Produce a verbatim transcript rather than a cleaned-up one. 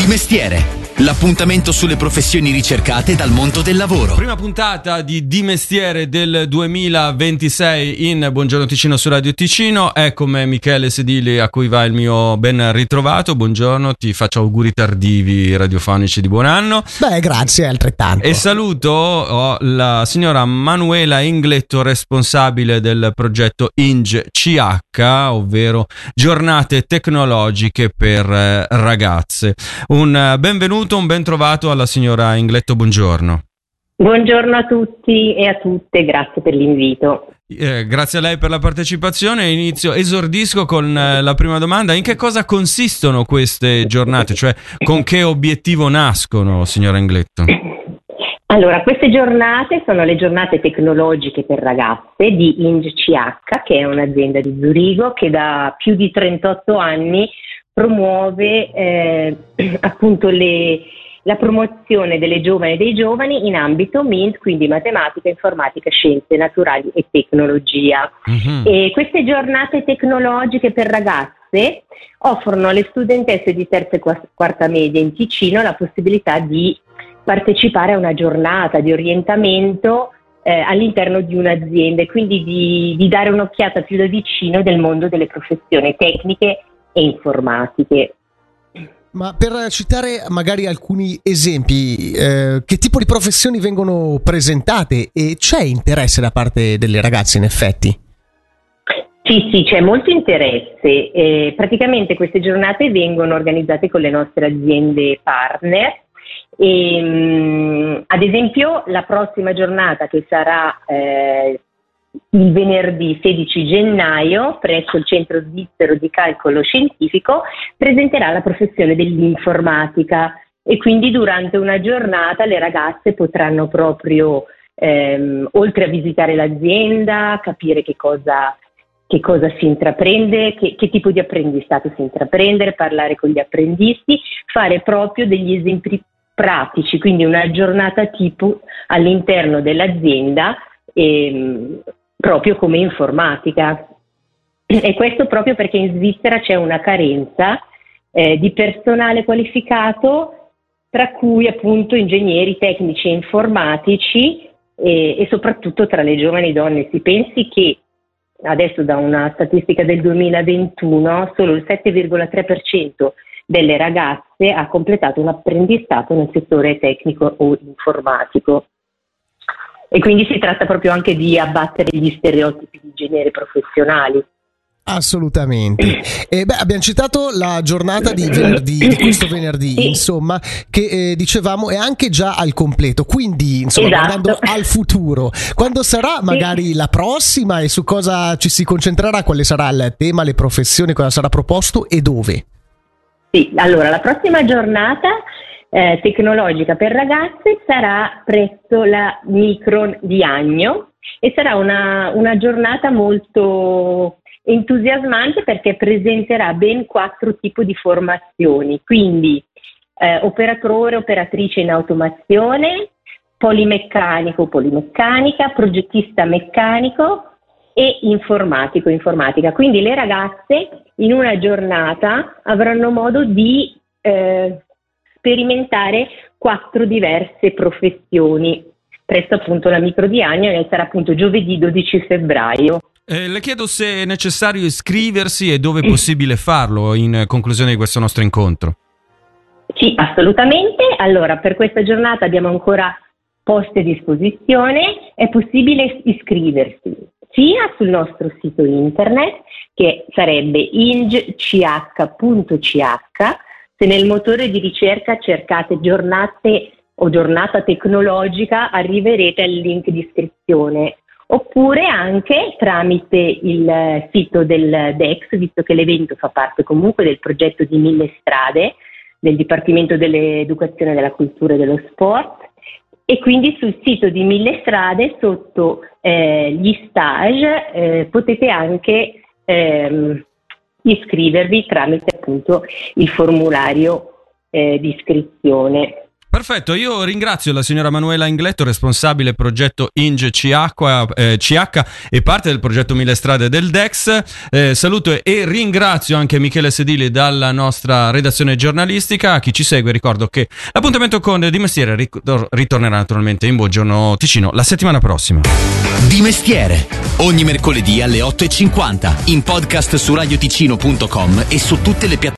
Mestiere, l'appuntamento sulle professioni ricercate dal mondo del lavoro. Prima puntata di Di Mestiere del duemilaventisei in Buongiorno Ticino su Radio Ticino. È con me Michele Sedili, a cui va il mio ben ritrovato. Buongiorno, ti faccio auguri tardivi radiofonici di buon anno. Beh, grazie, altrettanto. E saluto oh, la signora Manuela Ingletto, responsabile del progetto I N G C H, ovvero Giornate Tecnologiche per eh, Ragazze. Un uh, benvenuto, un ben trovato alla signora Ingletto, buongiorno. Buongiorno a tutti e a tutte, grazie per l'invito. Eh, grazie a lei per la partecipazione. Inizio, esordisco con eh, la prima domanda: in che cosa consistono queste giornate? Cioè, con che obiettivo nascono, signora Ingletto? Allora, queste giornate sono le giornate tecnologiche per ragazze di I N G C H, che è un'azienda di Zurigo che da più di trentotto anni promuove eh, appunto le, la promozione delle giovani e dei giovani in ambito M I N T, quindi matematica, informatica, scienze naturali e tecnologia. Mm-hmm. E queste giornate tecnologiche per ragazze offrono alle studentesse di terza e quarta media in Ticino la possibilità di partecipare a una giornata di orientamento eh, all'interno di un'azienda e quindi di, di dare un'occhiata più da vicino del mondo delle professioni tecniche e informatiche. Ma per citare magari alcuni esempi, eh, che tipo di professioni vengono presentate e c'è interesse da parte delle ragazze in effetti? Sì, sì, c'è molto interesse. Eh, praticamente queste giornate vengono organizzate con le nostre aziende partner. E, mh, ad esempio la prossima giornata, che sarà eh, il venerdì sedici gennaio presso il Centro Svizzero di Calcolo Scientifico, presenterà la professione dell'informatica e quindi durante una giornata le ragazze potranno proprio ehm, oltre a visitare l'azienda, capire che cosa che cosa si intraprende, che, che tipo di apprendistato si intraprendere, parlare con gli apprendisti, fare proprio degli esempi pratici, quindi una giornata tipo all'interno dell'azienda ehm, proprio come informatica. E questo proprio perché in Svizzera c'è una carenza eh, di personale qualificato, tra cui appunto ingegneri tecnici e informatici e, e soprattutto tra le giovani donne. Si pensi che adesso, da una statistica del duemilaventuno, solo il sette virgola tre per cento delle ragazze ha completato un apprendistato nel settore tecnico o informatico. E quindi si tratta proprio anche di abbattere gli stereotipi di genere professionali. Assolutamente. E beh, abbiamo citato la giornata di venerdì, di questo venerdì, sì. Insomma, che eh, dicevamo è anche già al completo, quindi insomma, esatto. Guardando al futuro, quando sarà magari sì. La prossima e su cosa ci si concentrerà, quale sarà il tema, le professioni, cosa sarà proposto e dove? Sì, allora la prossima giornata eh, tecnologica per ragazze sarà presso la Micron di Agno e sarà una, una giornata molto entusiasmante perché presenterà ben quattro tipi di formazioni, quindi eh, operatore, operatrice in automazione, polimeccanico, polimeccanica, progettista meccanico e informatico, informatica. Quindi le ragazze in una giornata avranno modo di eh, sperimentare quattro diverse professioni presso appunto la Micro di Agno e sarà appunto giovedì dodici febbraio. Eh, le chiedo se è necessario iscriversi e dove è possibile farlo in conclusione di questo nostro incontro. Sì, assolutamente. Allora, per questa giornata abbiamo ancora posti a disposizione. È possibile iscriversi sia sul nostro sito internet, che sarebbe i n g c h punto c h. Se nel motore di ricerca cercate giornate o giornata tecnologica, arriverete al link di iscrizione. Oppure anche tramite il sito del D E X, visto che l'evento fa parte comunque del progetto di Mille Strade, del Dipartimento dell'Educazione, della Cultura e dello Sport, e quindi sul sito di Mille Strade, sotto eh, gli stage, eh, potete anche ehm, iscrivervi tramite appunto il formulario eh, di iscrizione. Perfetto, io ringrazio la signora Manuela Ingletto, responsabile progetto I N G C H, eh, C H e parte del progetto Mille Strade del D E X. Eh, saluto e ringrazio anche Michele Sedili dalla nostra redazione giornalistica. A chi ci segue ricordo che l'appuntamento con Di Mestiere ritornerà naturalmente in Buongiorno Ticino la settimana prossima. Di Mestiere, ogni mercoledì alle otto e cinquanta, in podcast su radioticino punto com e su tutte le piattaforme